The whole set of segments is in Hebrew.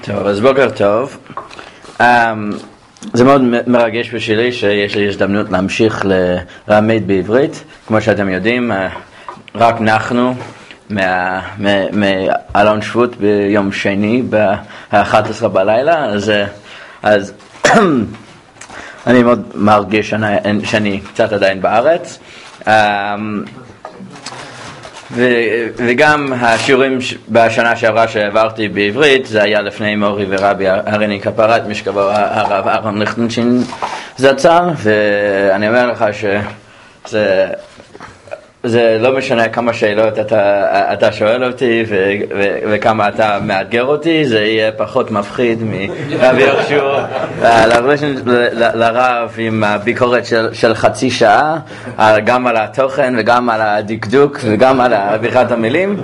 טוב, אז בוקר טוב. זה מאוד מרגש בשבילי שיש לי הזדמנות להמשיך ללמד בעברית. כמו שאתם יודעים, רק אנחנו מאלון שבות ביום שני ב-11 בלילה, אז אני מאוד מרגיש שאני קצת עדיין בארץ. וגם השיעורים בשנה שעברה שעברתי בעברית, זה היה לפני מורי ורבי הריני כפרת משכבו הרב אהרון ליכטנשטיין זצ"ל, ואני אומר לך זה לא משנה כמה שאלות אתה שואל אותי וכמה אתה מאתגר אותי, זה יהיה פחות מפחיד מרבי יהושע לרב עם הביקורת של חצי שעה, גם על התוכן וגם על הדקדוק וגם על עריכת המילים.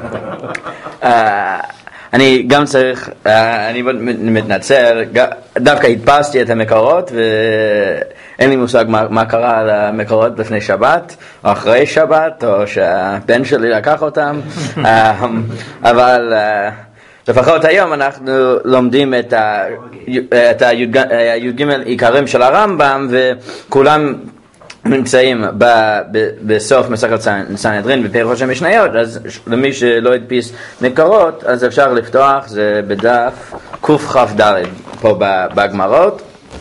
אני גם צריך, אני מתנצל, דווקא הדפסתי את המקורות ואין לי מושג מה קרה על המקורות לפני שבת או אחרי שבת או שהבן שלי לקח אותם, אבל לפחות היום אנחנו לומדים את הי"ג עיקרים של הרמב"ם, וכולם נמצאים בסוף מסכת סנהדרין בפירוש המשניות. אז למי שלא הדפיס מקורות, אז אפשר לפתוח, זה בדף קכ"ד פה בגמרות.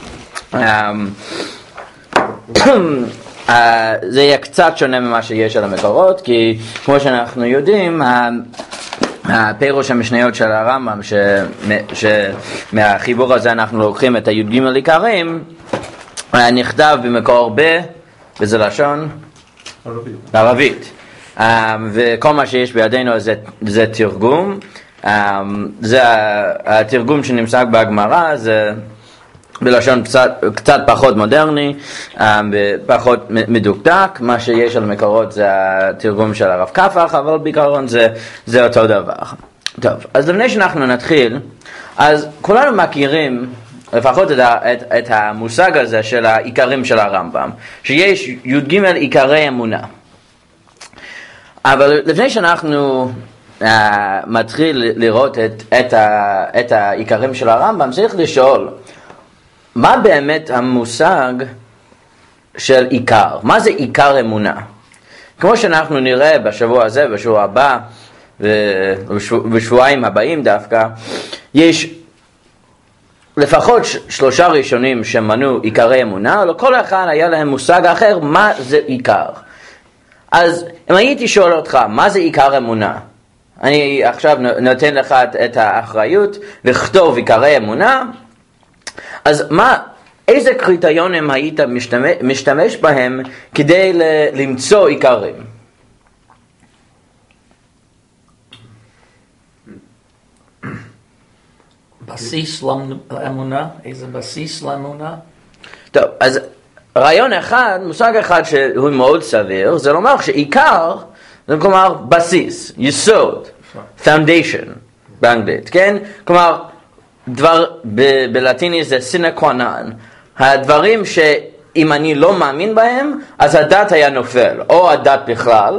זה יהיה קצת שונה ממה שיש על המקורות, כי כמו שאנחנו יודעים, הפירוש המשניות של הרמב"ם, שמהחיבור הזה אנחנו לוקחים את הי"ג עיקרים, נכתב במקור וזה לשון ערבית, וכל מה שיש בידינו זה תרגום. זה התרגום שנמצא בגמרא, זה בלשון קצת פחות מודרני, פחות מדוקדק. מה שיש על מקורות זה התרגום של הרב קפח, אבל בעיקרון זה אותו דבר. טוב, אז לפני שאנחנו נתחיל, אז כולנו מכירים לפחות את המושג הזה של העיקרים של הרמב"ם, שיש י"ג עיקרי אמונה. אבל לפני שאנחנו מתחיל לראות את העיקרים של הרמב"ם, צריך לשאול, מה באמת המושג של עיקר? מה זה עיקר אמונה? כמו שאנחנו נראה בשבוע הזה, בשבוע הבא, ובשבועיים הבאים דווקא, יש לפחות 3 ראשונים שמנו עיקרי אמונה, אבל כל אחד היה להם מושג אחר מה זה עיקר. אז אם הייתי שואל אותך מה זה עיקר אמונה, אני עכשיו נותן לך את האחריות לכתוב עיקרי אמונה, אז איזה קריטריונים היית משתמש בהם כדי למצוא עיקרים? בסיס לאמונה? איזה בסיס לאמונה? טוב, אז רעיון אחד, מושג אחד שהוא מאוד סביר, זה לומר שעיקר, זה כלומר בסיס, יסוד, foundation באנגלית, כן? כלומר, בלטיני זה sine qua non, הדברים שאם אני לא מאמין בהם, אז הדת היה נופל, או הדת בכלל,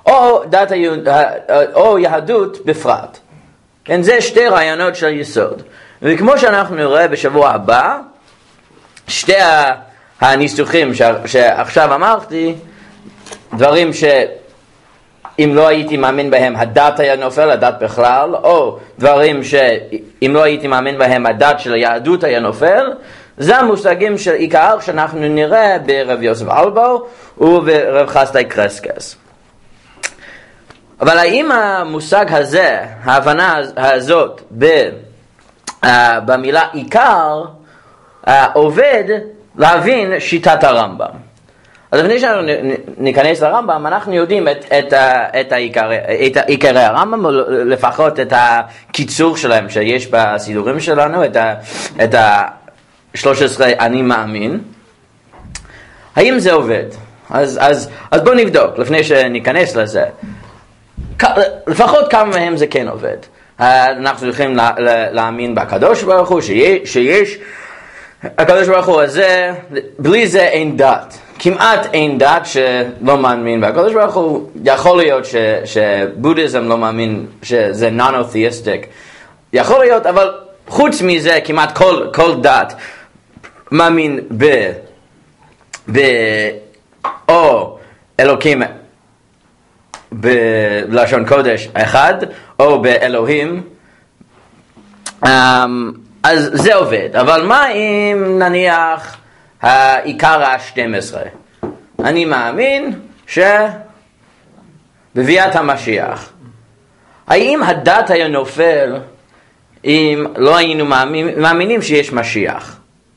או יהדות בפרט. כן, זה 2 רעיונות של יסוד. וכמו שאנחנו נראה בשבוע הבא, 2 הניסוחים שעכשיו אמרתי, דברים שאם לא הייתי מאמין בהם הדת היה נופל, הדת בכלל, או דברים שאם לא הייתי מאמין בהם הדת של היהדות היה נופל, זה המושגים של עיקר שאנחנו נראה ברב יוסף אלבו וברב חסדאי קרסקס. אבל האם המושג הזה, ההבנה הזאת במילה עיקר, עובד להבין שיטת הרמב"ם? אז לפני שאנחנו ניכנס לרמב"ם, אנחנו יודעים את עיקרי הרמב"ם, לפחות את הקיצור שלהם שיש בסידורים שלנו, את ה-13 אני מאמין. האם זה עובד? אז בואו נבדוק לפני שניכנס לזה. לפחות כמה מהם זה כן עובד. אנחנו צריכים להאמין בקדוש ברוך הוא, שיש הקדוש ברוך הוא הזה, בלי זה אין דת. כמעט אין דת שלא מאמין בקדוש ברוך הוא. יכול להיות שבודהיזם לא מאמין שזה נונותאיסטיק. יכול להיות, אבל חוץ מזה כמעט כל דת מאמין או אלוקים בלשון קודש אחד, או באלוהים, אז זה עובד. אבל מה אם נניח העיקר ה-12? אני מאמין שבביאת המשיח. האם הדת היה נופל אם לא היינו מאמינים שיש משיח?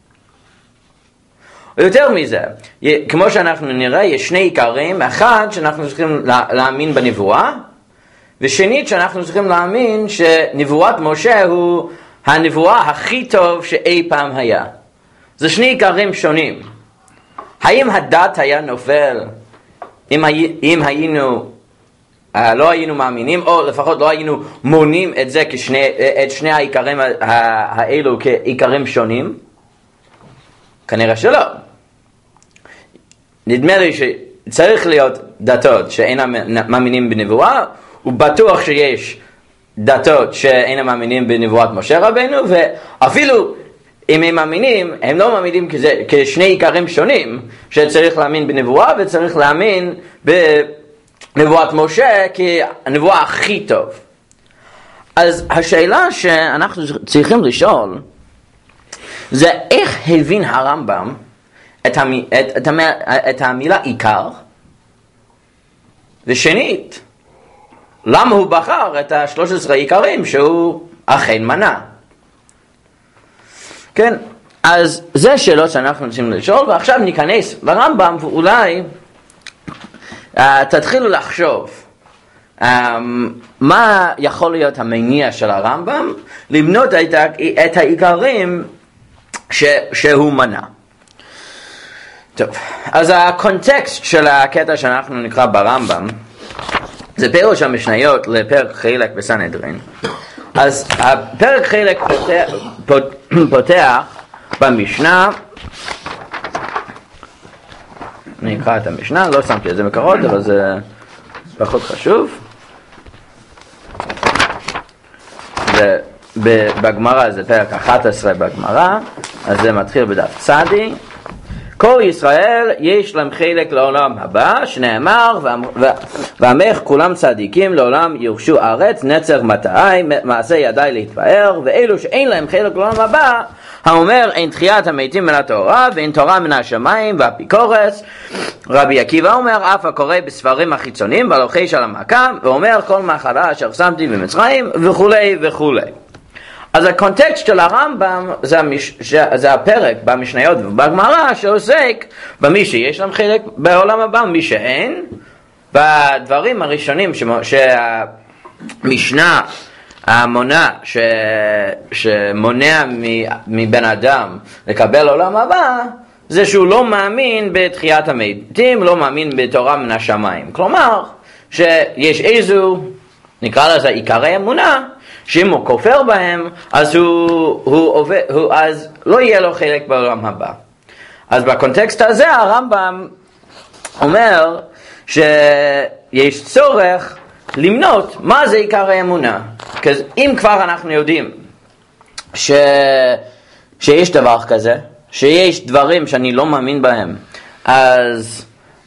יותר מזה, כמו שאנחנו נראה, יש שני עיקרים. אחד, שאנחנו צריכים להאמין בנבואה, ושנית, שאנחנו צריכים להאמין שנבואת משה הוא הנבואה הכי טוב שאי פעם היה. זה שני עיקרים שונים. האם הדת היה נופל אם היינו לא היינו מאמינים, או לפחות לא היינו מונים את זה את שני העיקרים האלו כעיקרים שונים? כנראה שלא. נדמה לי שצריך להיות דתות שאינם מאמינים בנבואה, ובטוח שיש דתות שאינם מאמינים בנבואת משה רבנו, ואפילו אם הם מאמינים, הם לא מאמינים כשני עיקרים שונים, שצריך להאמין בנבואה וצריך להאמין בנבואת משה כנבואה הכי טוב. אז השאלה שאנחנו צריכים לשאול זה איך הבין הרמב"ם את המילה עיקר, ושנית, למה הוא בחר את 13 עיקרים שהוא אכן מנה. כן, אז זה שאלות שאנחנו רוצים לשאול, ועכשיו ניכנס לרמב"ם ואולי תתחילו לחשוב מה יכול להיות המניע של הרמב"ם למנות את העיקרים שהוא מנה. טוב, אז הקונטקסט של הקטע שאנחנו נקרא ברמב"ם זה פירוש המשניות לפרק חילק בסנהדרין. אז הפרק חילק פותח במשנה. אני אקרא את המשנה, לא שמתי את זה מקורות, אבל זה פחות חשוב. בגמרא זה פרק 11 בגמרא, אז זה מתחיל בדף צדי. כל ישראל יש להם חלק לעולם הבא, שנאמר, ועמך כולם צדיקים לעולם ירשו ארץ, נצר מטעי, מעשה ידי להתפאר, ואלו שאין להם חלק לעולם הבא, האומר אין תחיית המתים מן התורה, ואין תורה מן השמיים והאפיקורס. רבי עקיבא אומר, אף הקורא בספרים החיצוניים, והלוחש על המכה, ואומר כל מחלה אשר שמתי במצרים, וכולי וכולי. אז הקונטקסט של הרמב"ם זה הפרק במשניות ובגמרא שעוסק במי שיש להם חלק בעולם הבא, מי שאין. בדברים הראשונים שהמשנה המונה שמונע מבן אדם לקבל עולם הבא, זה שהוא לא מאמין בתחיית המתים, לא מאמין בתורה מן השמיים. כלומר, שיש איזו, נקרא לזה עיקרי אמונה, שאם הוא כופר בהם, אז אז לא יהיה לו חלק בעולם הבא. אז בקונטקסט הזה הרמב"ם אומר שיש צורך למנות מה זה עיקר האמונה. כי אם כבר אנחנו יודעים שיש דבר כזה, שיש דברים שאני לא מאמין בהם, אז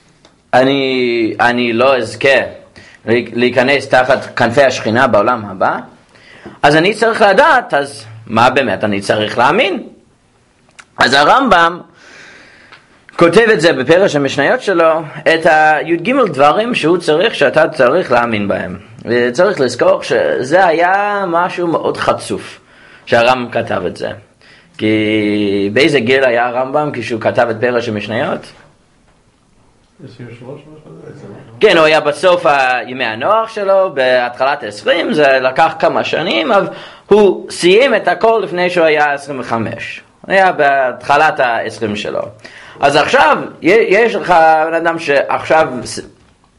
אני לא אזכה להיכנס תחת כנפי השכינה בעולם הבא. אז אני צריך לדעת, אז מה באמת אני צריך להאמין? אז הרמב"ם כותב את זה בפרש המשניות שלו, את הי"ג דברים שאתה צריך להאמין בהם. וצריך לזכור שזה היה משהו מאוד חצוף שהרמב"ם כתב את זה. כי באיזה גיל היה הרמב"ם כשהוא כתב את פרש המשניות? 23? כן, הוא היה בסוף ימי הנוער שלו, בהתחלת 20, זה לקח כמה שנים, אבל הוא סיים את הכל לפני שהוא היה 25. הוא היה בהתחלת ה-20 שלו. אז עכשיו, יש לך בן אדם שעכשיו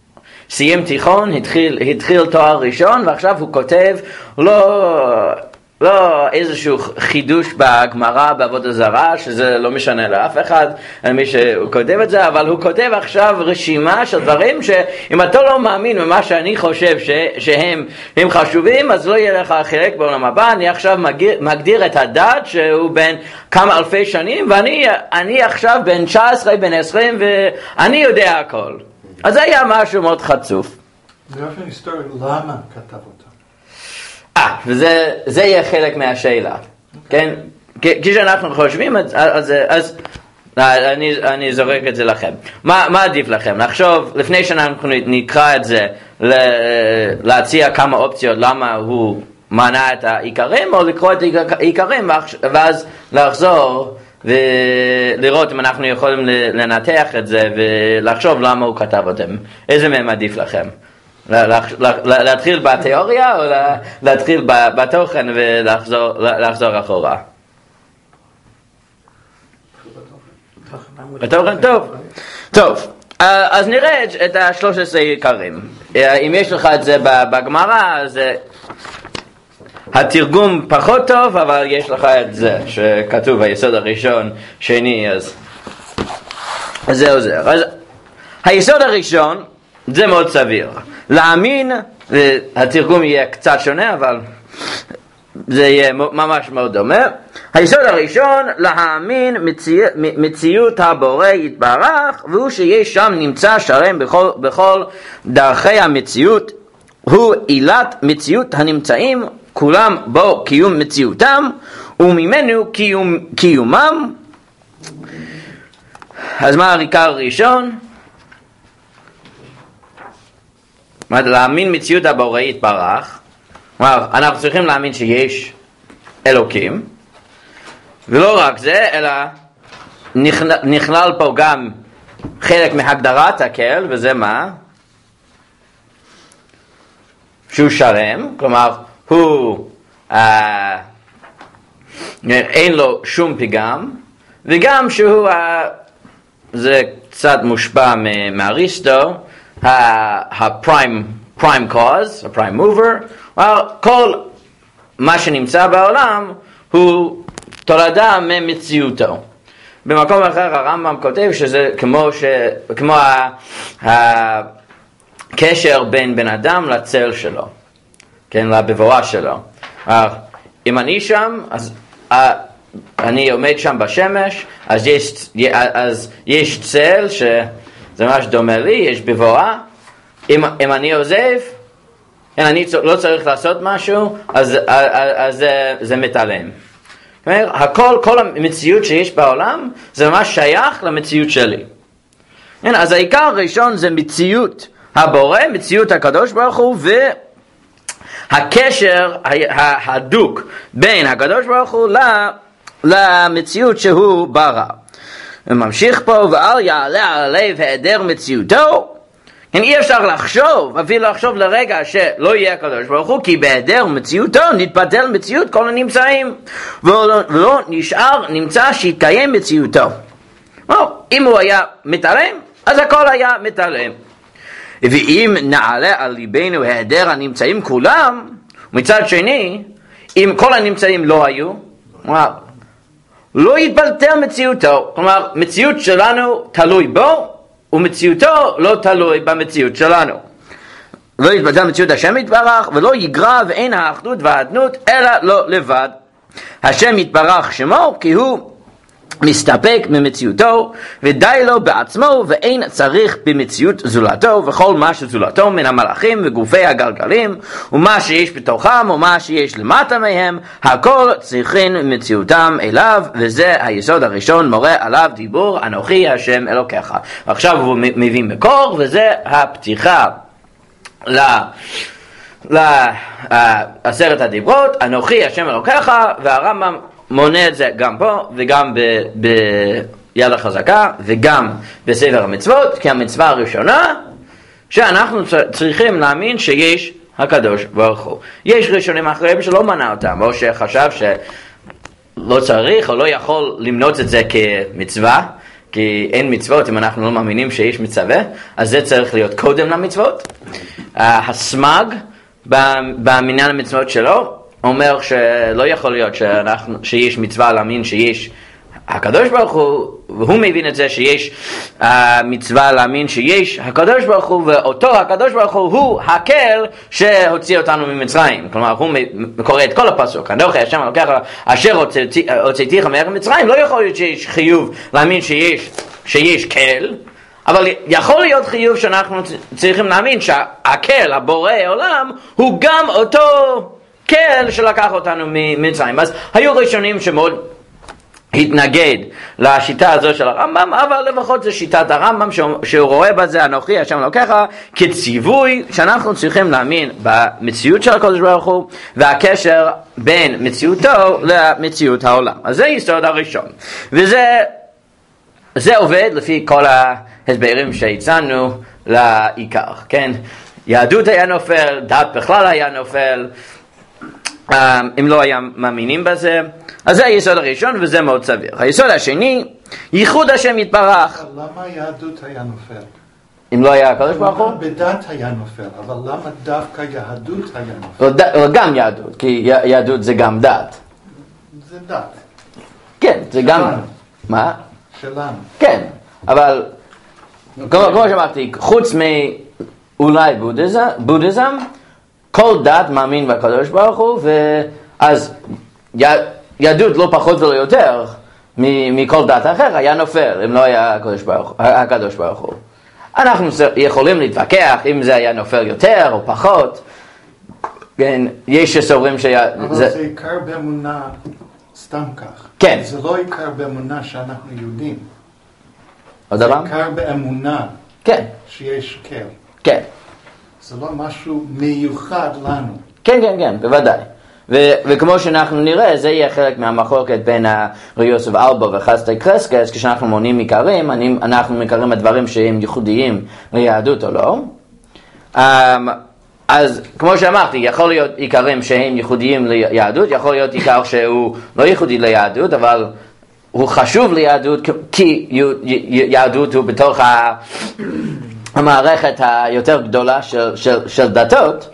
סיים תיכון, התחיל תואר ראשון, ועכשיו הוא כותב, לא איזשהו חידוש בגמרא בעבודה זרה, שזה לא משנה לאף אחד, מי שכותב את זה, אבל הוא כותב עכשיו רשימה של דברים שאם אתה לא מאמין במה שאני חושב שהם חשובים, אז לא יהיה לך חלק בעולם הבא. אני עכשיו מגדיר את הדת שהוא בין כמה אלפי שנים, ואני עכשיו בין 19, בין 20, ואני יודע הכל. אז זה היה משהו מאוד חצוף. באופן היסטורי, למה כתב אותה? וזה יהיה חלק מהשאלה, כן? כשאנחנו חושבים, אז אני זורק את זה לכם. מה עדיף לכם? לחשוב, לפני שאנחנו נקרא את זה, להציע כמה אופציות למה הוא מנע את העיקרים, או לקרוא את העיקרים, ואז לחזור ולראות אם אנחנו יכולים לנתח את זה, ולחשוב למה הוא כתב אותם. איזה מהם עדיף לכם? להתחיל בתיאוריה או להתחיל בתוכן ולחזור אחורה? בתוכן? טוב, אז נראה את 13 עיקרים. אם יש לך את זה בגמרא, אז התרגום פחות טוב, אבל יש לך את זה שכתוב היסוד הראשון, שני, אז זה עוזר. אז היסוד הראשון זה מאוד סביר. להאמין, התרגום יהיה קצת שונה, אבל זה יהיה ממש מאוד דומה. היסוד הראשון, להאמין מציאות הבורא יתברך, והוא שיש שם נמצא שלם בכל דרכי המציאות, הוא עילת מציאות הנמצאים, כולם בו קיום מציאותם, וממנו קיומם. אז מה העיקר הראשון? להאמין מציאות הבורא יתברך. אנחנו צריכים להאמין שיש אלוקים, ולא רק זה, אלא נכלל פה גם חלק מהגדרת הקל, וזה מה? שהוא שלם, כלומר הוא אין לו שום פגם, וגם שהוא זה קצת מושפע מאריסטו, הפריים קוז, הפריים מובר, כל מה שנמצא בעולם הוא תולדה ממציאותו. במקום אחר הרמב"ם כותב שזה כמו הקשר בין בן אדם לצל שלו, כן, לבבואה שלו. אם אני שם, אז אני עומד שם בשמש, אז יש צל שזה ממש דומה לי, יש בבואה. אם אני עוזב, אני לא צריך לעשות משהו, אז זה מתעלם. כל המציאות שיש בעולם, זה ממש שייך למציאות שלי. אז העיקר הראשון זה מציאות הבורא, מציאות הקדוש ברוך הוא, והקשר הדוק בין הקדוש ברוך הוא למציאות שהוא ברא. וממשיך פה, ואל יעלה על הלב היעדר מציאותו. אי אפשר לחשוב, אפילו לחשוב לרגע שלא יהיה הקדוש ברוך הוא, כי בהיעדר מציאותו נתבטל מציאות כל הנמצאים, ולא נמצא שיתקיים מציאותו. אם הוא היה מתעלם, אז הכל היה מתעלם. ואם נעלה על ליבנו היעדר הנמצאים כולם, מצד שני, אם כל הנמצאים לא היו, לא יתבטל מציאותו. כלומר, מציאות שלנו תלוי בו, ומציאותו לא תלוי במציאות שלנו. לא יתבטל מציאות השם יתברך, ולא יגרע ואין האחדות והאדנות, אלא לא לבד. השם יתברך שמו, כי הוא מסתפק במציאותו, ודי לו בעצמו, ואין צריך במציאות זולתו, וכל מה שזולתו מן המלאכים וגופי הגלגלים, ומה שיש בתוכם, ומה שיש למטה מהם, הכל צריכים מציאותם אליו, וזה היסוד הראשון מורה עליו דיבור, אנוכי השם אלוקיך. עכשיו הוא מביא מקור, וזה הפתיחה לעשרת הדיברות, אנוכי השם אלוקיך, והרמב"ם מונה את זה גם פה וגם ביד החזקה וגם בספר המצוות, כי המצווה הראשונה שאנחנו צריכים להאמין שיש הקדוש ברוך הוא. יש ראשונים אחרים שלא מנה אותם, או שחשב שלא צריך או לא יכול למנות את זה כמצווה, כי אין מצוות אם אנחנו לא מאמינים שיש מצווה, אז זה צריך להיות קודם למצוות. הסמג במניין המצוות שלו אומר שלא יכול להיות שיש מצווה להאמין שיש הקדוש ברוך הוא, והוא מבין את זה שיש מצווה להאמין שיש הקדוש ברוך הוא, ואותו הקדוש ברוך הוא הקל שהוציא אותנו ממצרים. כלומר, הוא קורא את כל הפסוק, אנוכי השם אלוקיך אשר הוצאתיך מארץ מצרים. לא יכול להיות שיש חיוב להאמין שיש קל, אבל יכול להיות חיוב שאנחנו צריכים להאמין שהקל, הבורא עולם, הוא גם אותו קל שלקח אותנו ממצרים. אז היו ראשונים שמאוד התנגד לשיטה הזו של הרמב"ם, אבל לפחות זה שיטת הרמב"ם שהוא רואה בזה אנוכי השם אלוקיך כציווי שאנחנו צריכים להאמין במציאות של הקדוש ברוך הוא והקשר בין מציאותו למציאות העולם. אז זה יסוד הראשון, וזה עובד לפי כל ההסברים שהצענו לעיקר, כן? יהדות היה נופל, דת בכלל היה נופל, אם לא היה מאמינים בזה. אז זה היסוד הראשון, וזה מאוד סביר. היסוד השני, ייחוד השם יתברך. למה יהדות היה נופל? אם לא היה הקדוש ברוך הוא? בדת היה נופל, אבל למה דווקא יהדות היה נופל? גם יהדות, כי יהדות זה גם דת. זה דת. כן, זה גם... מה? שלנו. כן, אבל כמו שאמרתי, חוץ מאולי בודהיזם, כל דת מאמין בקדוש ברוך הוא, ואז יהדות לא פחות ולא יותר מכל דת אחר היה נופל אם לא היה הקדוש ברוך הוא. אנחנו יכולים להתווכח אם זה היה נופל יותר או פחות. כן, יש שסוברים אבל זה עיקר באמונה סתם כך. כן. זה לא עיקר באמונה שאנחנו יהודים. עוד זה דבר? עיקר באמונה כן. שיש קל. כן. זה לא משהו מיוחד לנו. כן, כן, כן, בוודאי. וכמו שאנחנו נראה, זה יהיה חלק מהמחלוקת בין רבי יוסף אלבו וחסדי קרסקס. כשאנחנו מונים עיקרים, אנחנו מכירים את דברים שהם ייחודיים ליהדות או לא. אז כמו שאמרתי, יכול להיות עיקרים שהם ייחודיים ליהדות, יכול להיות עיקר שהוא לא ייחודי ליהדות, אבל הוא חשוב ליהדות, כי יהדות הוא בתוך המערכת היותר גדולה של דתות.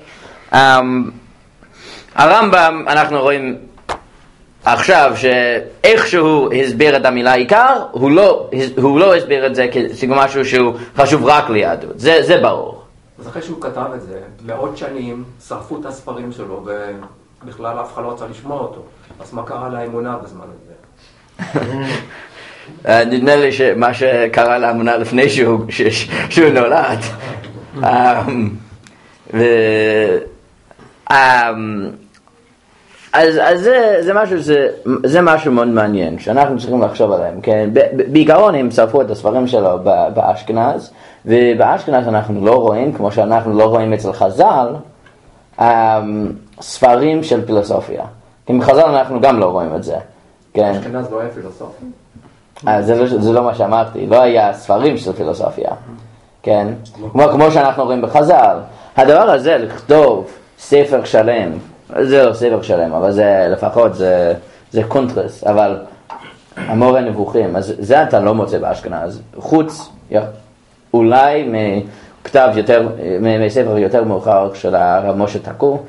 הרמב"ם, אנחנו רואים עכשיו שאיכשהו הסביר את המילה עיקר, הוא לא הסביר את זה כמשהו שהוא חשוב רק ליהדות, זה ברור. אז אחרי שהוא כתב את זה, מאות שנים שרפו את הספרים שלו ובכלל אף אחד לא רצה לשמוע אותו. אז מה קרה לאמונה בזמן הזה? נדמה לי שמה שקרה לאמונה לפני שהוא נולד. אז זה משהו מאוד מעניין שאנחנו צריכים לחשוב עליהם, כן? בעיקרון הם שרפו את הספרים שלו באשכנז, ובאשכנז אנחנו לא רואים, כמו שאנחנו לא רואים אצל חז"ל, ספרים של פילוסופיה. כי בחז"ל אנחנו גם לא רואים את זה, כן? אשכנז לא היה פילוסופיה? זה לא מה שאמרתי, לא היה ספרים של פילוסופיה, כן? כמו שאנחנו רואים בחז"ל. הדבר הזה, לכתוב ספר שלם, זה לא ספר שלם, אבל זה לפחות, זה קונטרס, אבל המורה נבוכים, אז זה אתה לא מוצא באשכנז, חוץ אולי מכתב יותר, מספר יותר מאוחר של הרב משה טקו,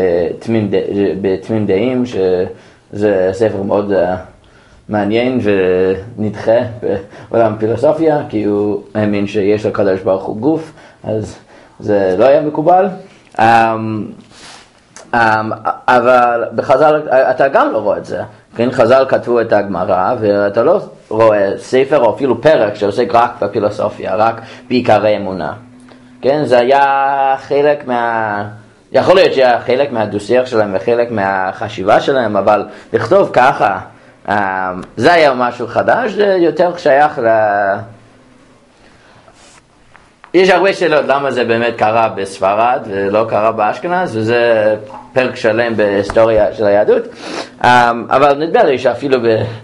בתמים דעים, שזה ספר מאוד מעניין ונדחה בעולם פילוסופיה, כי הוא האמין שיש לקדוש ברוך הוא גוף, אז זה לא היה מקובל. אבל בחז"ל אתה גם לא רואה את זה, כן? חז"ל כתבו את הגמרא ואתה לא רואה ספר או אפילו פרק שעוסק רק בפילוסופיה, רק בעיקרי אמונה, כן? זה היה חלק יכול להיות שהיה חלק מהדו-שיח שלהם וחלק מהחשיבה שלהם, אבל לכתוב ככה, זה היה משהו חדש, זה יותר שייך יש הרבה שאלות למה זה באמת קרה בספרד ולא קרה באשכנז, וזה פרק שלם בהיסטוריה של היהדות. אבל נדמה לי שאפילו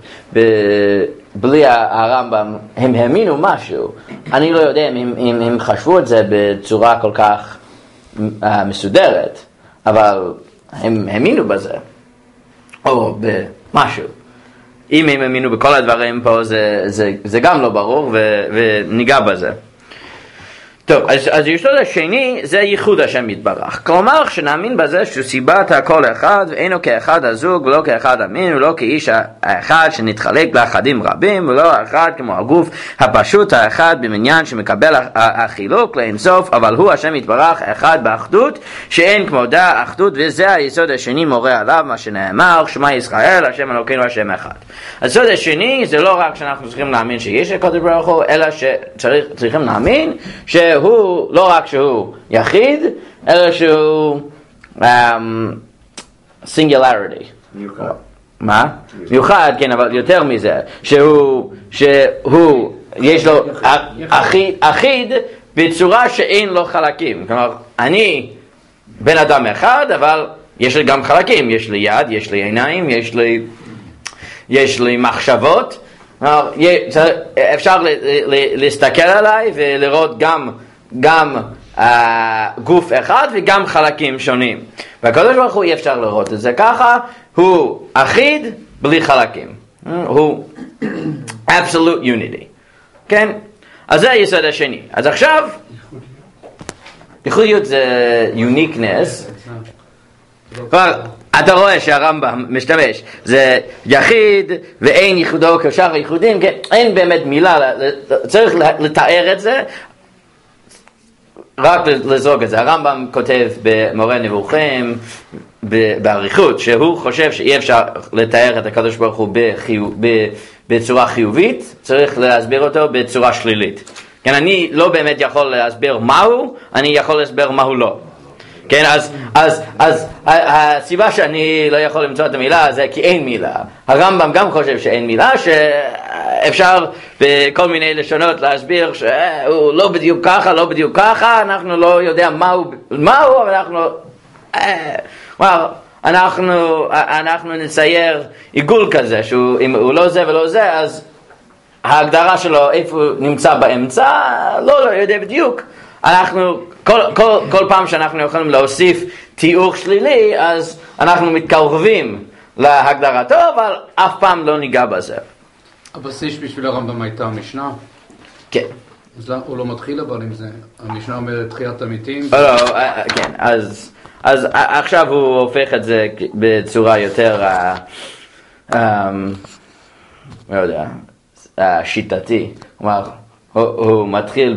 בלי הרמב"ם הם האמינו משהו. אני לא יודע אם הם חשבו את זה בצורה כל כך מסודרת, אבל הם האמינו בזה, או במשהו. אם הם האמינו בכל הדברים פה, זה גם לא ברור, וניגע בזה. טוב, אז היסוד השני זה ייחוד השם יתברך. כלומר, שנאמין בזה שסיבת הכל אחד, ואינו כאחד הזוג, ולא כאחד המין, ולא כאיש האחד שנתחלק לאחדים רבים, ולא האחד כמו הגוף הפשוט האחד במניין שמקבל החילוק לאינסוף, אבל הוא השם יתברך אחד באחדות, שאין כמודה אחדות, וזה היסוד השני מורה עליו, מה שנאמר, שמע ישראל, השם אלוקינו השם אחד. היסוד השני זה לא רק שאנחנו צריכים להאמין שיש הקדוש ברוך הוא, אלא שצריכים להאמין שהוא, לא רק שהוא יחיד, אלא שהוא singularity. מיוחד. מה? מיוחד, כן, אבל יותר מזה, שהוא יש לו אחיד בצורה שאין לו חלקים. כלומר, אני בן אדם אחד, אבל יש לי גם חלקים. יש לי יד, יש לי עיניים, יש לי מחשבות. אפשר להסתכל עליי ולראות גם גוף אחד וגם חלקים שונים. והקדוש ברוך הוא אי אפשר לראות את זה ככה, הוא אחיד בלי חלקים. הוא absolute unity. כן? אז זה היסוד השני. אז עכשיו, ייחודיות זה uniqueness. אתה רואה שהרמב"ם משתמש, זה יחיד ואין ייחודו כשאר הייחודים, כן? אין באמת מילה, צריך לתאר את זה, רק לזרוק את זה. הרמב"ם כותב במורה נבוכים בעריכות, שהוא חושב שאי אפשר לתאר את הקדוש ברוך הוא בצורה חיובית, צריך להסביר אותו בצורה שלילית. כן, אני לא באמת יכול להסביר מהו, אני יכול להסביר מהו לא. כן, אז הסיבה שאני לא יכול למצוא את המילה זה כי אין מילה. הרמב"ם גם חושב שאין מילה, שאפשר בכל מיני לשונות להסביר שהוא לא בדיוק ככה, אנחנו לא יודע מהו, אבל אנחנו נצייר עיגול כזה, שאם הוא לא זה ולא זה, אז ההגדרה שלו איפה הוא נמצא באמצע, לא יודע בדיוק. אנחנו, כל פעם שאנחנו יכולים להוסיף תיאור שלילי, אז אנחנו מתקרבים להגדרתו, אבל אף פעם לא ניגע בזה. הבסיס בשביל הרמב"ם הייתה המשנה? כן. אז הוא לא מתחיל אבל עם זה. המשנה אומרת תחיית המתים? לא, כן. אז עכשיו הוא הופך את זה בצורה יותר, לא יודע, שיטתי. כלומר, הוא מתחיל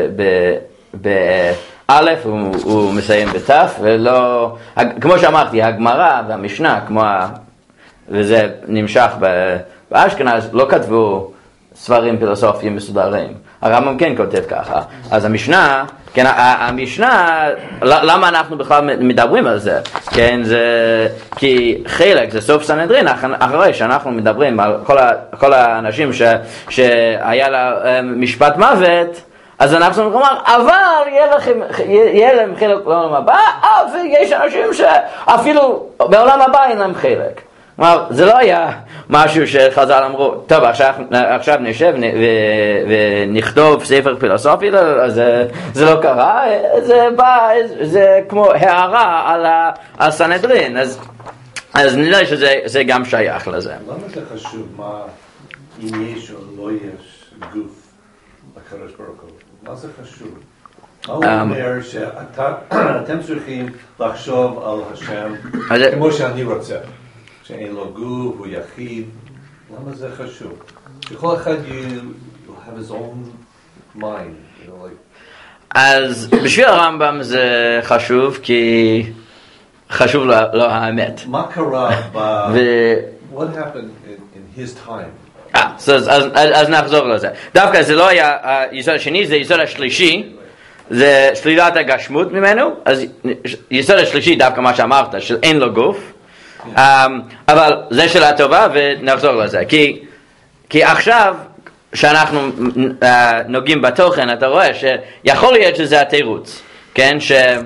באלף, הוא מסיים בתף, ולא, כמו שאמרתי, הגמרא והמשנה, וזה נמשך באשכנז, לא כתבו ספרים פילוסופיים מסודרים. הרמב"ם כן כותב ככה. אז המשנה, כן, המשנה, למה אנחנו בכלל מדברים על זה? כן, זה כי חלק, זה סוף סנהדרין, אחרי שאנחנו מדברים על כל האנשים שהיה לה משפט מוות, אז אנחנו יכולים לומר, אבל יהיה להם חלק בעולם הבא, ויש אנשים שאפילו בעולם הבא אין להם חלק. כלומר, זה לא היה משהו שחז"ל אמרו, טוב, עכשיו נשב ונכתוב ספר פילוסופי, זה לא קרה, זה כמו הערה על סנהדרין, אז נראה שזה גם שייך לזה. למה זה חשוב מה אם יש או לא יש גוף לקדוש ברוך הוא? מה זה חשוב? מה הוא אומר שאתם צריכים לחשוב על השם כמו שאני רוצה? שאין לו גוף, הוא יחיד. למה זה חשוב? שכל אחד have his own mind. אז בשביל הרמב"ם זה חשוב, כי חשוב לו האמת. מה קרה what happened in his time? אז נחזור לזה. דווקא זה לא היה היסוד השני, זה היסוד השלישי, זה שלילת הגשמות ממנו. אז היסוד השלישי דווקא מה שאמרת, שאין לו גוף. אבל זה שאלה טובה ונחזור לזה, כי עכשיו שאנחנו נוגעים בתוכן, אתה רואה שיכול להיות שזה התירוץ, כן?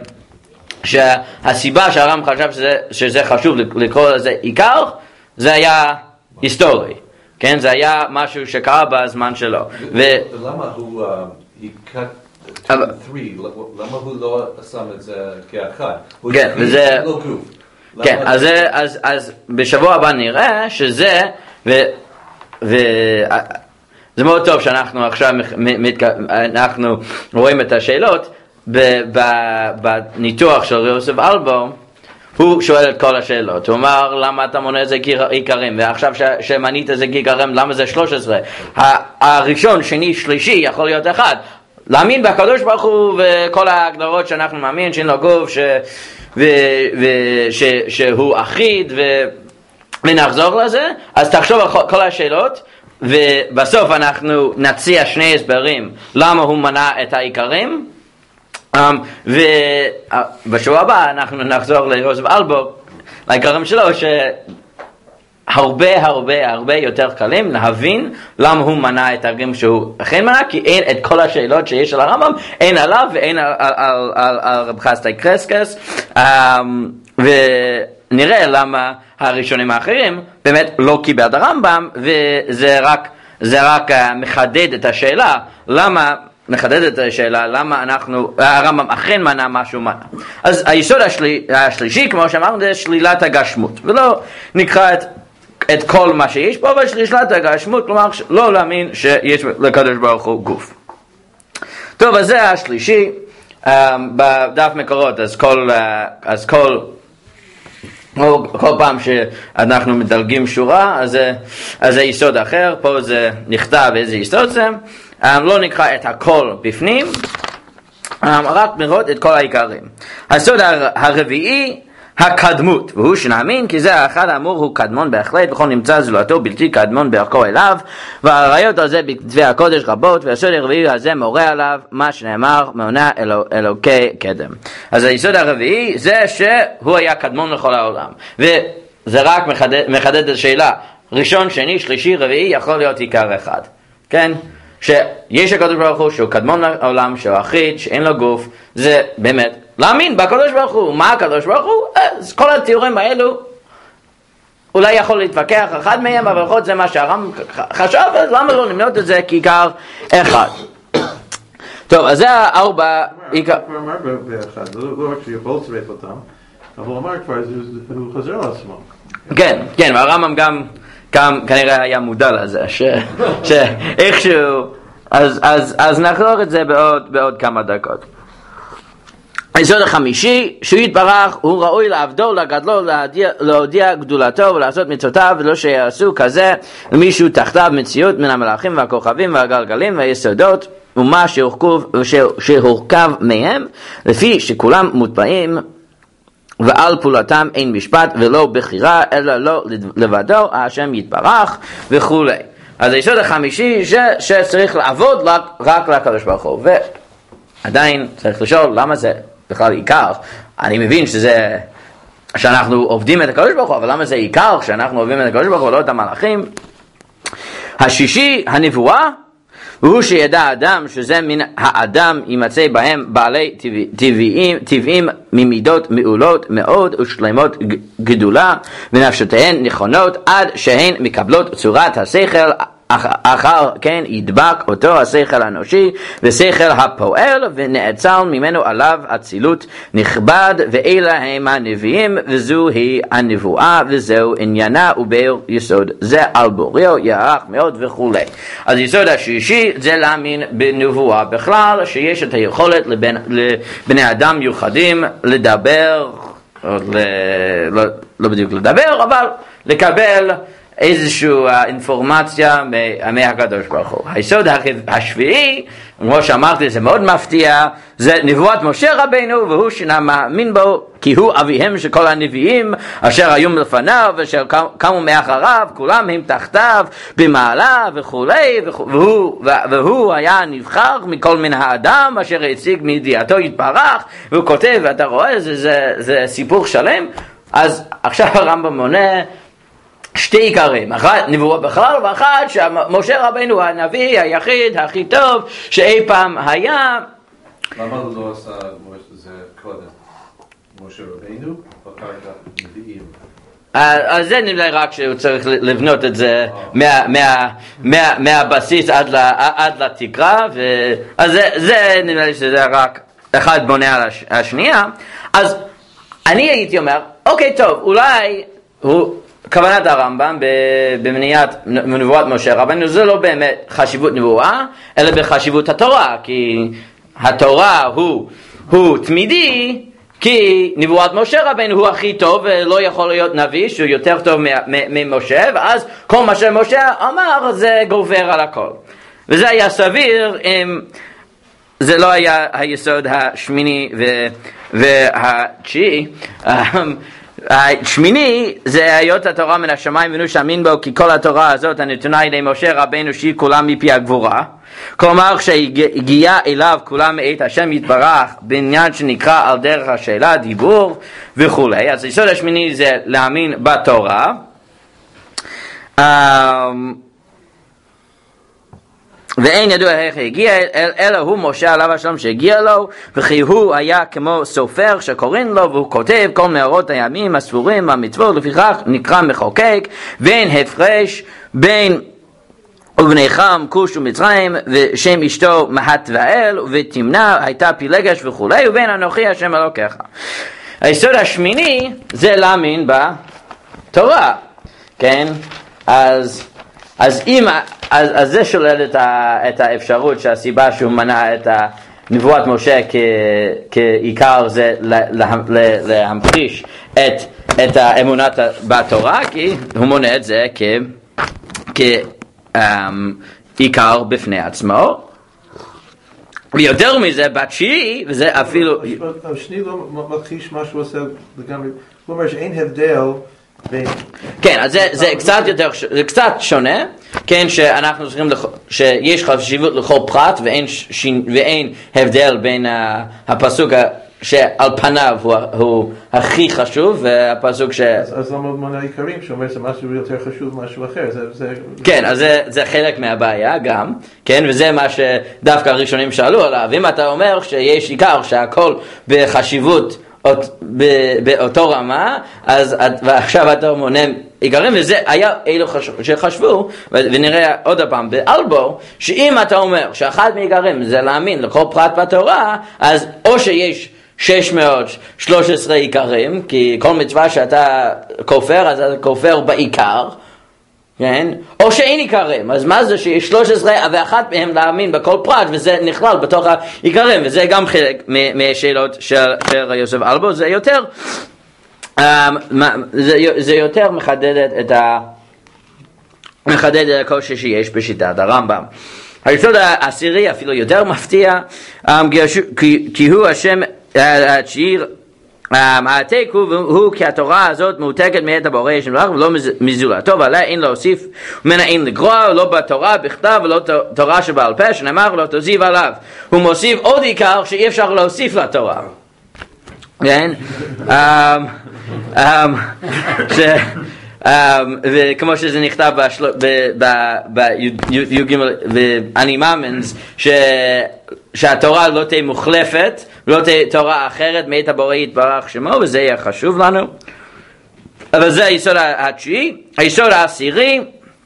שהסיבה שהרמב"ם חשב שזה חשוב לקרוא לזה עיקר, זה היה היסטורי, כן? זה היה משהו שקרה בזמן שלו. ולמה הוא he cut to 3? למה הוא לא שם את זה כאחד? כן, וזה כן, אז בשבוע הבא נראה שזה זה מאוד טוב שאנחנו עכשיו אנחנו רואים את השאלות בניתוח של יוסף אלבו. הוא שואל את כל השאלות, הוא אמר למה אתה מונה את זה עיקרים, ועכשיו שמנית את זה עיקרים למה זה 13? הראשון, שני, שלישי יכול להיות אחד, להאמין בקדוש ברוך הוא וכל ההגדרות שאנחנו מאמין שאין לו גוף שהוא אחיד ונחזור לזה. אז תחשוב על כל השאלות ובסוף אנחנו נציע שני הסברים למה הוא מנה את העיקרים. ובשבוע הבא אנחנו נחזור ליוסף אלבו לעיקרים שלו שהרבה יותר קלים להבין למה הוא מנה את העיקרים שהוא אכן מנה, כי אין את כל השאלות שיש על הרמב"ם, אין עליו ואין על רב חסדאי קרסקס, ונראה למה הראשונים האחרים באמת לא קיבל את הרמב"ם, וזה רק מחדד את השאלה למה הרמב"ם אכן מנה משהו מנה. אז היסוד השלישי, כמו שאמרנו, זה שלילת הגשמות, ולא נקרא את כל מה שיש פה, אבל שלילת הגשמות, כלומר לא להאמין שיש לקדוש ברוך הוא גוף. טוב, אז זה השלישי. בדף מקורות, אז כל פעם שאנחנו מדלגים שורה, אז זה יסוד אחר. פה זה נכתב איזה יסוד זה. לא נקרא את הכל בפנים, רק נראות את כל העיקרים. היסוד הרביעי, הקדמות, והוא שנאמין כי זה האחד האמור הוא קדמון בהחלט, וכל נמצא זולתו בלתי קדמון בערכו אליו, והראיות על זה בכתבי הקודש רבות, והיסוד הרביעי הזה מורה עליו מה שנאמר מעונה אלוקי קדם. אז היסוד הרביעי זה שהוא היה קדמון לכל העולם, וזה רק מחדד את השאלה, ראשון, שני, שלישי, רביעי יכול להיות עיקר אחד, כן? שיש הקדוש ברוך הוא שהוא קדמון לעולם, שהוא אחיד, שאין לו גוף, זה באמת להאמין בקדוש ברוך הוא. מה הקדוש ברוך הוא? אז כל התיאורים האלו אולי יכול להתווכח אחד מהם, אבל לפחות זה מה שהרמב"ם חשב, אז למה לא למנות את זה כעיקר אחד? טוב, אז זה הארבע עיקר. הוא אמר באחד, לא רק שיכול לצרף אותם, אבל הוא אמר כבר, הוא חוזר על עצמו. כן, והרמב"ם גם כנראה היה מודע לזה, שאיכשהו, אז נחזור את זה בעוד כמה דקות. היסוד החמישי, שהוא יתברך, הוא ראוי לעבדו, לגדלו, להודיע גדולתו ולעשות מצוותיו, ולא שיעשו כזה למישהו תחתיו מציאות מן המלאכים והכוכבים והגלגלים והיסודות, ומה שהורכב מהם, לפי שכולם מוטבעים, ועל פעולתם אין משפט ולא בחירה, אלא לא לבדו, השם יתברך וכו'. אז היסוד החמישי שצריך לעבוד רק לקדוש ברוך הוא, ועדיין צריך לשאול למה זה בכלל עיקר. אני מבין שאנחנו עובדים את הקדוש ברוך הוא, אבל למה זה עיקר שאנחנו עובדים את הקדוש ברוך הוא ולא את המלאכים? השישי, הנבואה, והוא שידע האדם שזה מן האדם יימצא בהם בעלי טבעים ממידות מעולות מאוד ושלמות גדולה, ונפשותיהן נכונות עד שהן מקבלות צורת השכל, אחר כן ידבק אותו השכל האנושי ושכל הפועל, ונאצל ממנו עליו אצילות נכבד, ואלה הם הנביאים, וזוהי הנבואה, וזהו עניינה ובאר יסוד זה על בוריו יערך מאוד וכו'. אז יסוד השישי זה להאמין בנבואה בכלל, שיש את היכולת לבני אדם מיוחדים לדבר, לא בדיוק לדבר, אבל לקבל איזושהי אינפורמציה מהקדוש ברוך הוא. היסוד השביעי, כמו שאמרתי, זה מאוד מפתיע, זה נבואת משה רבינו, והוא שנאמין בו כי הוא אביהם של כל הנביאים אשר היו מלפניו ואשר קמו מאחריו, כולם הם תחתיו במעלה וכו', והוא היה נבחר מכל מן האדם אשר הציג מידיעתו יתברך, והוא כותב, ואתה רואה, זה סיפור שלם. אז עכשיו הרמב"ם מונה שתי עיקרים, אחד נבואה בכלל, ואחד שמשה רבינו הנביא היחיד הכי טוב שאי פעם היה. למה הוא לא עשה זה קודם? משה רבינו ואחר כך נביאים? אז זה נראה רק שהוא צריך לבנות את זה מהבסיס עד לתקרה, אז זה נראה לי שזה רק אחד בונה על השנייה. אז אני הייתי אומר, אוקיי טוב, אולי הוא כוונת הרמב"ם במניעת נבואת משה רבנו זה לא באמת חשיבות נבואה, אלא בחשיבות התורה, כי התורה הוא תמידי, כי נבואת משה רבנו הוא הכי טוב, ולא יכול להיות נביא שהוא יותר טוב ממשה, ואז כל מה שמשה אמר זה גובר על הכל. וזה היה סביר אם זה לא היה היסוד השמיני והתשיעי. השמיני זה היות התורה מן השמיים ונו שאמין בו, כי כל התורה הזאת הנתונה ידי משה רבנו שהיא כולה מפי הגבורה, כלומר שהגיעה אליו כולה מאת השם יתברך בעניין שנקרא על דרך השאלה, דיבור וכו'. אז היסוד השמיני זה להאמין בתורה, ואין ידוע איך הגיע, אלא הוא משה עליו השלום שהגיע לו, וכי הוא היה כמו סופר שקוראים לו, והוא כותב כל מאורות הימים הספורים המצוות, לפיכך נקרא מחוקק, ואין הפרש בין ובני חם כוש ומצרים, ושם אשתו מהתואל, ותמנע הייתה פילגש וכו', ובין אנוכי השם אלוקיך. היסוד השמיני זה להאמין בתורה, כן? אז זה שולל את האפשרות שהסיבה שהוא מנע את נבואת משה כעיקר זה להמחיש את האמונת בתורה, כי הוא מונה את זה כעיקר בפני עצמו. ויותר מזה, בתשיעי, וזה אפילו... השני לא מכחיש מה שהוא עושה לגמרי, הוא אומר שאין הבדל בין... כן, אז זה קצת שונה, כן, שאנחנו צריכים, שיש חשיבות לכל פרט, ואין הבדל בין הפסוק שעל פניו הוא הכי חשוב, והפסוק אז למה מונה עיקרים, שאומר שמשהו יותר חשוב משהו אחר, כן, אז זה חלק מהבעיה גם, כן, וזה מה שדווקא הראשונים שאלו עליו. אם אתה אומר שיש עיקר שהכל בחשיבות באותו רמה, אז ועכשיו אתה מונה עיקרים, וזה היה אלו שחשבו, ונראה עוד פעם באלבו, שאם אתה אומר שאחד מעיקרים זה להאמין לכל פרט בתורה, אז או שיש 613 עיקרים, כי כל מצווה שאתה כופר, אז אתה כופר בעיקר, כן? או שאין עיקרים, אז מה זה שיש 13 ואחת מהם להאמין בכל פרט, וזה נכלל בתוך העיקרים, וזה גם חלק מהשאלות של יוסף אלבו. זה יותר מחדד את הקושי שיש בשיטת הרמב"ם. היסוד העשירי אפילו יותר מפתיע, כי הוא השם התשיעי, העתק הוא כי התורה הזאת מעותקת מאת הבורא יש מלאך ולא מזולתו, ועליה אין להוסיף ומנה אין לגרוע, לא בתורה בכתב ולא תורה שבעל פה, שנאמר לא תוסיף עליו. הוא מוסיף עוד עיקר שאי אפשר להוסיף לתורה, כן? וכמו שזה נכתב בי"ג ואני מאמין שהתורה לא תהיה מוחלפת ולא תהיה תורה אחרת מאת הבורא יתברך שמו, וזה יהיה חשוב לנו. אבל זה היסוד התשיעי. היסוד העשירי,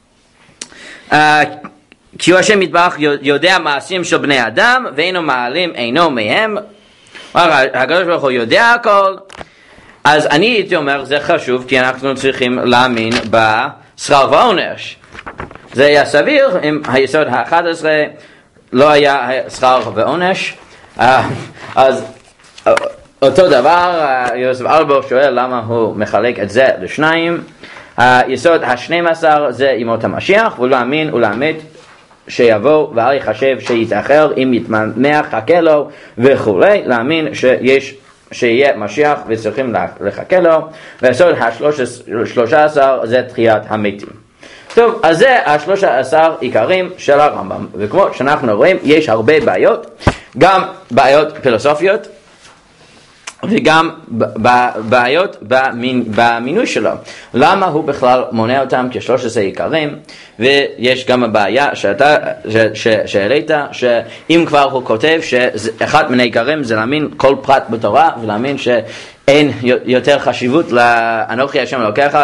כי הוא השם יתברך יודע מעשים של בני אדם ואינו מעלים אינו מהם. הקדוש ברוך הוא יודע הכל. אז אני הייתי אומר זה חשוב, כי אנחנו צריכים להאמין בשכר ועונש. זה היה סביר אם היסוד ה-11 לא היה שכר ועונש. אז אותו דבר יוסף אלבו שואל למה הוא מחלק את זה לשניים. היסוד ה-12 זה ימות המשיח, והוא להאמין ולאמת שיבוא ואל יחשב שיתאחר, אם יתמח חכה לו וכולי, להאמין שיהיה משיח וצריכים לחכה לו. והיסוד ה-13 זה תחיית המתים. טוב, אז זה 13 עיקרים של הרמב"ם, וכמו שאנחנו רואים יש הרבה בעיות, גם בעיות פילוסופיות וגם בעיות במינוי שלו. למה הוא בכלל מונה אותם כ-13 עיקרים? ויש גם הבעיה שהעלית, שאם כבר הוא כותב שאחד מן העיקרים זה להאמין כל פרט בתורה, ולהאמין שאין יותר חשיבות לאנוכי השם אלוקיך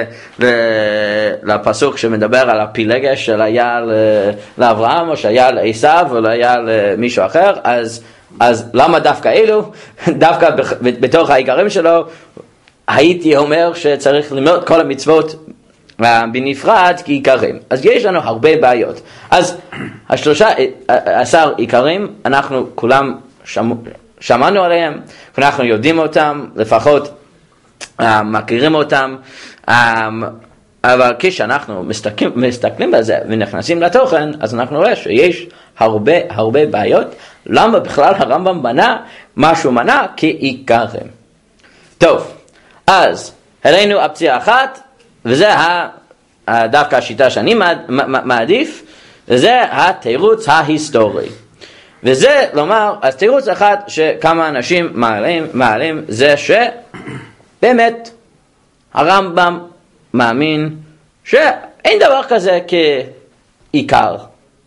לפסוק שמדבר על הפילגש של היה לאברהם או שהיה לעשיו או היה למישהו אחר, אז למה דווקא אלו? דווקא בתוך העיקרים שלו הייתי אומר שצריך ללמוד כל המצוות בנפרד כעיקרים. אז יש לנו הרבה בעיות. אז 13 עיקרים, אנחנו כולם שמענו עליהם, אנחנו יודעים אותם, לפחות מכירים אותם, אבל כשאנחנו מסתכלים בזה ונכנסים לתוכן, אז אנחנו רואים שיש הרבה בעיות. למה בכלל הרמב"ם בנה מה שהוא מנה כעיקרים? טוב, אז הראינו אופציה אחת, וזה דווקא השיטה שאני מעדיף, וזה התירוץ ההיסטורי. וזה לומר, אז תירוץ אחד שכמה אנשים מעלים זה שבאמת הרמב"ם מאמין שאין דבר כזה כעיקר.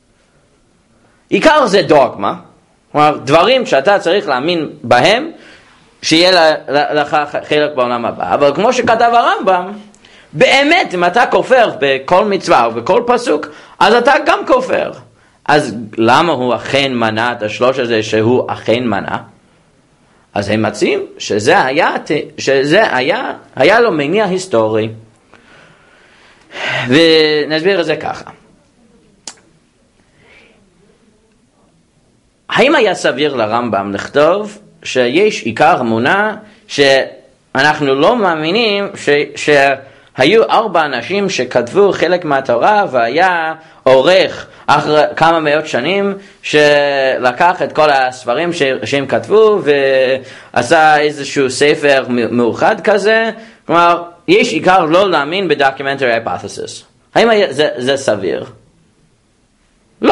עיקר זה דוגמה, כלומר דברים שאתה צריך להאמין בהם, שיהיה לך חלק בעולם הבא. אבל כמו שכתב הרמב"ם, באמת אם אתה כופר בכל מצווה ובכל פסוק, אז אתה גם כופר. אז למה הוא אכן מנה את השלוש הזה שהוא אכן מנה? אז הם מציעים שזה היה לו מניע היסטורי. ונסביר את זה ככה. האם היה סביר לרמב"ם לכתוב שיש עיקר אמונה שאנחנו לא מאמינים שהיו 4 אנשים שכתבו חלק מהתורה והיה עורך אחרי כמה מאות שנים שלקח את כל הספרים שהם כתבו ועשה איזשהו ספר מאוחד כזה? כלומר, יש עיקר לא להאמין בדוקומנטרי היפותסיס. האם זה סביר? לא.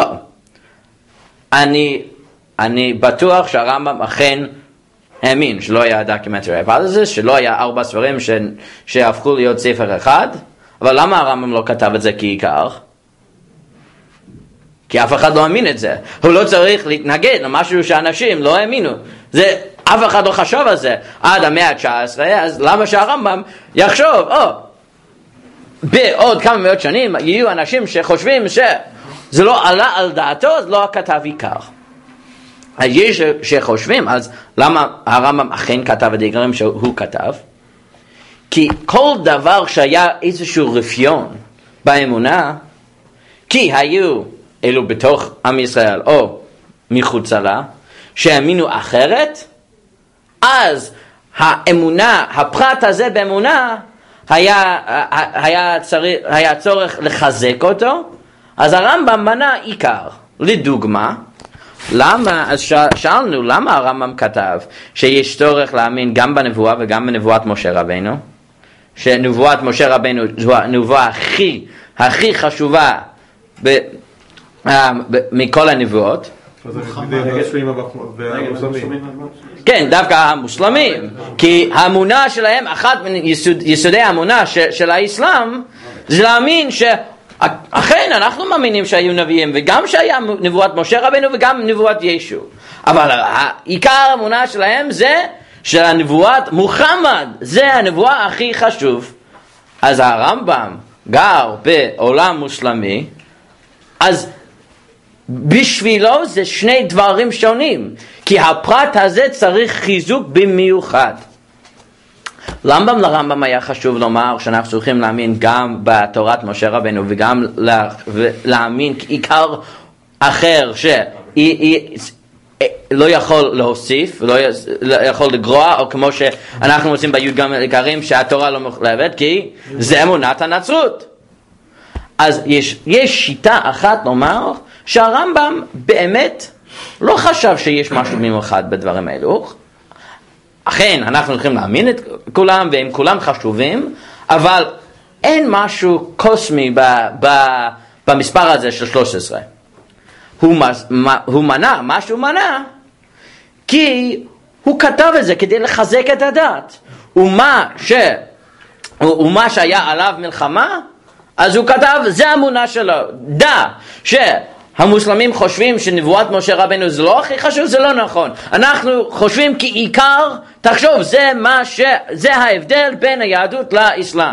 אני בטוח שהרמב"ם אכן האמין שלא היה דוקומנטרי היפותסיס, שלא היה 4 ספרים שהפכו להיות ספר אחד, אבל למה הרמב"ם לא כתב את זה כעיקר? כי אף אחד לא האמין את זה. הוא לא צריך להתנגד למשהו שאנשים לא האמינו. אף אחד לא חשב על זה עד המאה ה-19, אז למה שהרמב"ם יחשוב, בעוד כמה מאות שנים יהיו אנשים שחושבים שזה לא עלה על דעתו, אז לא כתב עיקר. אז יש שחושבים, אז למה הרמב"ם אכן כתב את העיקרים שהוא כתב? כי כל דבר שהיה איזשהו רפיון באמונה, כי היו אלו בתוך עם ישראל או מחוצה לה, שהאמינו אחרת, אז האמונה, הפרט הזה באמונה, היה צורך לחזק אותו, אז הרמב"ם מנה עיקר. לדוגמה, אז שאלנו למה הרמב"ם כתב שיש צורך להאמין גם בנבואה וגם בנבואת משה רבנו, שנבואת משה רבנו זו הנבואה הכי חשובה מכל הנבואות. כן, דווקא המוסלמים, כי האמונה שלהם, אחת מיסודי האמונה של האסלאם, זה להאמין שאכן אנחנו מאמינים שהיו נביאים, וגם שהיה נבואת משה רבנו וגם נבואת ישו. אבל עיקר האמונה שלהם זה שהנבואת מוחמד, זה הנבואה הכי חשוב. אז הרמב"ם גר בעולם מוסלמי, אז בשבילו זה שני דברים שונים, כי הפרט הזה צריך חיזוק במיוחד. לרמב"ם היה חשוב לומר שאנחנו צריכים להאמין גם בתורת משה רבנו וגם להאמין עיקר אחר לא יכול להוסיף, לא יכול לגרוע, או כמו שאנחנו עושים בי' גם עיקרים שהתורה לא מחלבת, כי זה אמונת הנצרות. אז יש שיטה אחת לומר שהרמב"ם באמת לא חשב שיש משהו מיוחד בדברים האלו. אכן, אנחנו צריכים להאמין את כולם, והם כולם חשובים, אבל אין משהו קוסמי במספר הזה של 13. הוא מנה, מה שהוא מנה, כי הוא כתב את זה כדי לחזק את הדת. ומה שהיה עליו מלחמה, אז הוא כתב, זה האמונה שלו. שהמוסלמים חושבים שנבואת משה רבנו זה לא הכי חשוב, זה לא נכון. אנחנו חושבים כעיקר, תחשוב, זה ההבדל בין היהדות לאסלאם.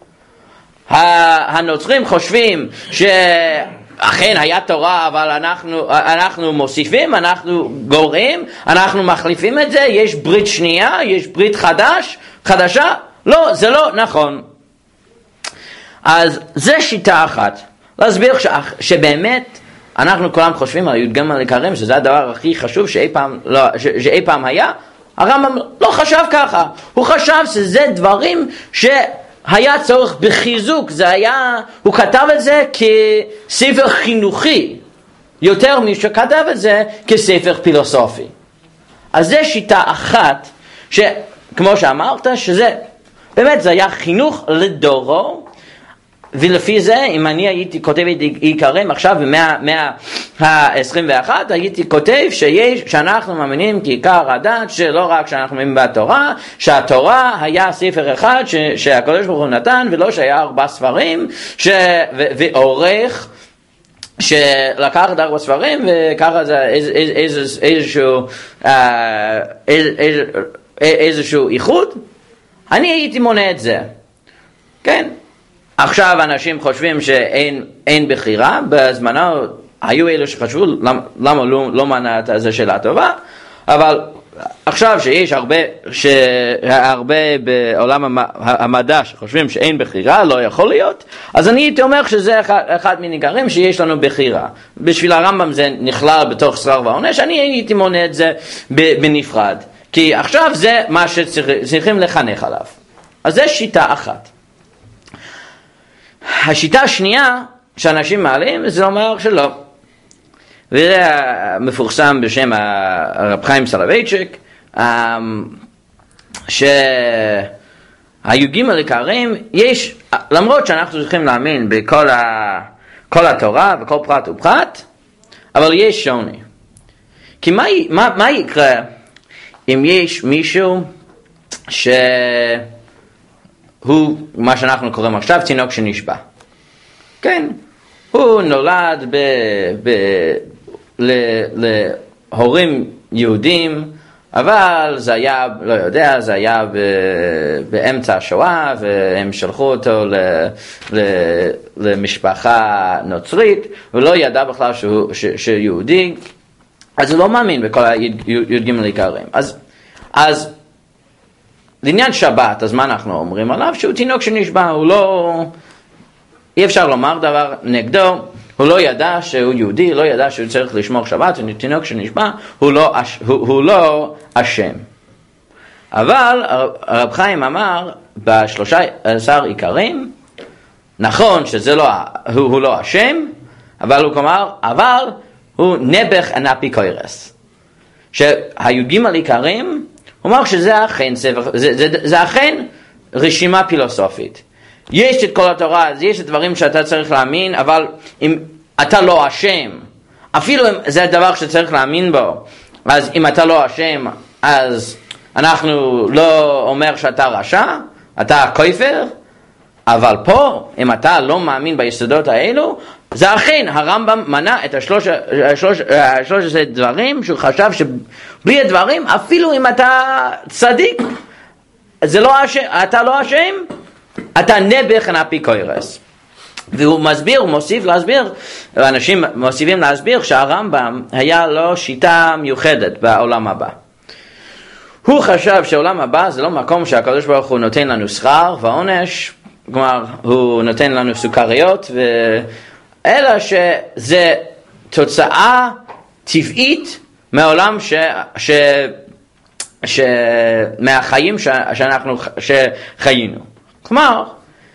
הנוצרים חושבים אכן היה תורה, אבל אנחנו מוסיפים, אנחנו גורעים, אנחנו מחליפים את זה, יש ברית שנייה, יש ברית חדשה, לא, זה לא נכון. אז זה שיטה אחת, להסביר שבאמת אנחנו כולם חושבים על י"ג עיקרים, שזה הדבר הכי חשוב שאי פעם היה. הרמב"ם לא חשב ככה, הוא חשב שזה דברים שהיה צורך בחיזוק, הוא כתב את זה כספר חינוכי, יותר משכתב את זה כספר פילוסופי. אז זה שיטה אחת, שכמו שאמרת, שזה באמת זה היה חינוך לדורו, ולפי זה, אם אני הייתי כותב את עיקרים עכשיו במאה ה-21, הייתי כותב שאנחנו מאמינים כעיקר הדת, שלא רק שאנחנו מאמינים בתורה, שהתורה היה ספר אחד שהקדוש ברוך הוא נתן, ולא שהיה 4 ספרים, ועורך שלקח את 4 ספרים, וככה זה איזשהו איחוד. אני הייתי מונה את זה, כן? עכשיו אנשים חושבים שאין בחירה, בזמנו היו אלו שחשבו למה לא מנה את זה שאלה טובה, אבל עכשיו שיש הרבה בעולם המדע שחושבים שאין בחירה, לא יכול להיות, אז אני הייתי אומר שזה אחד מניגרים שיש לנו בחירה. בשביל הרמב"ם זה נכלל בתוך שכר ועונש, אני הייתי מונה את זה בנפרד, כי עכשיו זה מה שצריכים לחנך עליו. אז זה שיטה אחת. השיטה השנייה שאנשים מעלים זה אומר שלא, וזה מפורסם בשם הרב חיים סולובייצ'יק, שהי"ג עיקרים יש, למרות שאנחנו צריכים להאמין בכל התורה וכל פרט ופרט, אבל יש שוני. כי מה יקרה אם יש מישהו הוא מה שאנחנו קוראים עכשיו תינוק שנשבע? כן, הוא נולד להורים יהודים, אבל זה היה, לא יודע, זה היה באמצע השואה, והם שלחו אותו למשפחה נוצרית, ולא ידע בכלל שהוא יהודי, אז הוא לא מאמין בכל הי"ג עיקרים. אז לעניין שבת, אז מה אנחנו אומרים עליו? שהוא תינוק שנשבע, הוא לא, אי אפשר לומר דבר נגדו, הוא לא ידע שהוא יהודי, לא ידע שהוא צריך לשמור שבת, הוא תינוק שנשבע, הוא לא אשם. אבל הרב חיים אמר ב13 עיקרים, נכון שזה לא, הוא לא אשם, אבל הוא אמר, אבל הוא נבח אנפיקוירס. שהי"ג עיקרים, הוא אומר שזה אכן, זה אכן רשימה פילוסופית. יש את כל התורה, יש את דברים שאתה צריך להאמין, אבל אם אתה לא אשם, אפילו אם זה הדבר שצריך להאמין בו, אז אם אתה לא אשם, אז אנחנו לא אומר שאתה רשע, אתה כופר, אבל פה, אם אתה לא מאמין ביסודות האלו, זה אכן, הרמב"ם מנה את 13 דברים שהוא חשב שבלי הדברים, אפילו אם אתה צדיק, זה לא אשם, אתה לא אשם, אתה נבח אנפיקוירס. והוא מסביר, הוא מוסיף להסביר, אנשים מוסיפים להסביר שהרמב"ם היה לו שיטה מיוחדת בעולם הבא. הוא חשב שהעולם הבא זה לא מקום שהקדוש ברוך הוא נותן לנו שכר ועונש, כלומר הוא נותן לנו סוכריות, אלא שזה תוצאה טבעית מהעולם מהחיים שאנחנו חיינו. כלומר,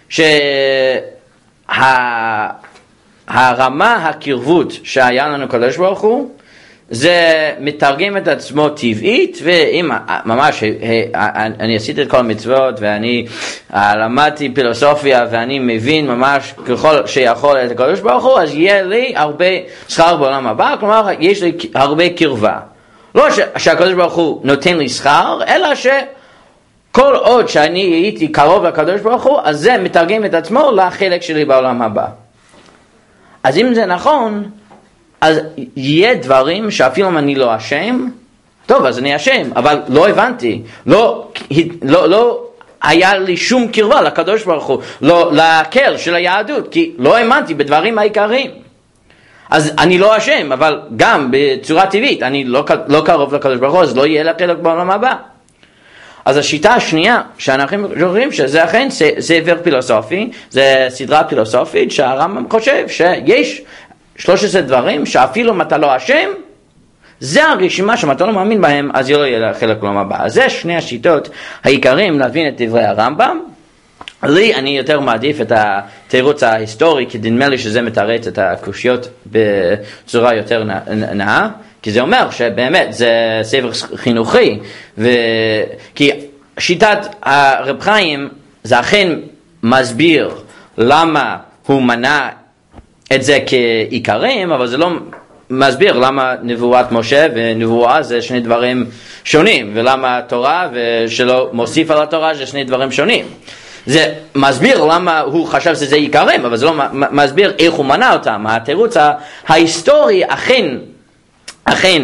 הרמה הקרבות שהיה לנו קדוש ברוך הוא, זה מתרגם את עצמו טבעית, ואם ממש אני עשיתי את כל המצוות ואני למדתי פילוסופיה ואני מבין ממש ככל שיכול את הקדוש ברוך הוא, אז יהיה לי הרבה שכר בעולם הבא, כלומר יש לי הרבה קרבה. לא שהקדוש ברוך הוא נותן לי שכר, אלא כל עוד שאני הייתי קרוב לקדוש ברוך הוא, אז זה מתרגם את עצמו לחלק שלי בעולם הבא. אז אם זה נכון, אז יהיה דברים שאפילו אם אני לא אשם, טוב, אז אני אשם, אבל לא הבנתי, לא היה לי שום קרבה לקדוש ברוך הוא, לא לקהל של היהדות, כי לא האמנתי בדברים העיקריים. אז אני לא אשם, אבל גם בצורה טבעית, אני לא קרוב לקדוש ברוך הוא, אז לא יהיה לה חלק בעולם הבא. אז השיטה השנייה שאנחנו רואים שזה אכן ספר פילוסופי, זה סדרה פילוסופית שהרמב"ם חושב שיש 13 דברים שאפילו אם אתה לא אשם, זה הרשימה שאם אתה לא מאמין בהם, אז לא יהיה חלק לעולם הבא. אז זה שני השיטות העיקריים להבין את דברי הרמב"ם. לי אני יותר מעדיף את התירוץ ההיסטורי, כי נדמה לי שזה מתרץ את הקושיות בצורה יותר נאה, כי זה אומר שבאמת זה ספר חינוכי, כי שיטת הרב חיים זה אכן מסביר למה הוא מנע את זה כעיקרים, אבל זה לא מסביר למה נבואת משה ונבואה זה שני דברים שונים, ולמה התורה ושלא מוסיף על התורה זה שני דברים שונים. זה מסביר למה הוא חשב שזה עיקרים, אבל זה לא מסביר איך הוא מנע אותם. התירוץ ההיסטורי אכן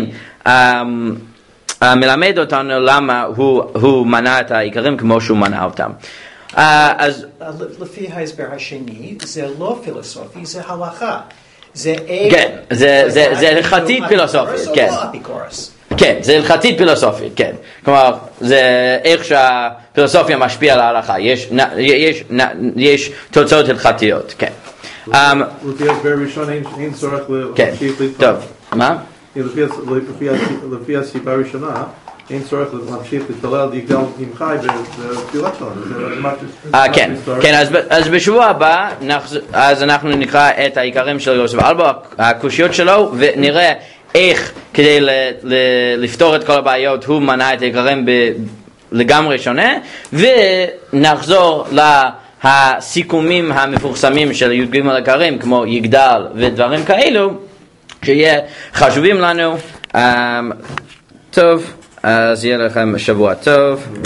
מלמד אותנו למה הוא מנע את העיקרים כמו שהוא מנע אותם. אז לפי ההסבר השני, זה לא פילוסופי, זה הלכה. כן, זה הלכתית פילוסופית, כן. כן, זה הלכתית פילוסופית, כן. כלומר, זה איך שהפילוסופיה משפיעה על ההלכה. יש תוצאות הלכתיות, כן. לפי הסבר ראשון אין צורך להמשיך להתפלל. טוב, מה? לפי הסיבה הראשונה, אין צורך להמשיך להתפלל יגדל עם חי בתפילה שלנו. כן, אז בשבוע הבא, אז אנחנו נקרא את העיקרים של יוסף אלבו, הקושיות שלו, ונראה איך כדי לפתור את כל הבעיות הוא מנע את העיקרים לגמרי שונה, ונחזור לסיכומים המפורסמים של י"ג עיקרים כמו יגדל ודברים כאלו שיהיה חשובים לנו. טוב, אז יהיה לכם שבוע טוב.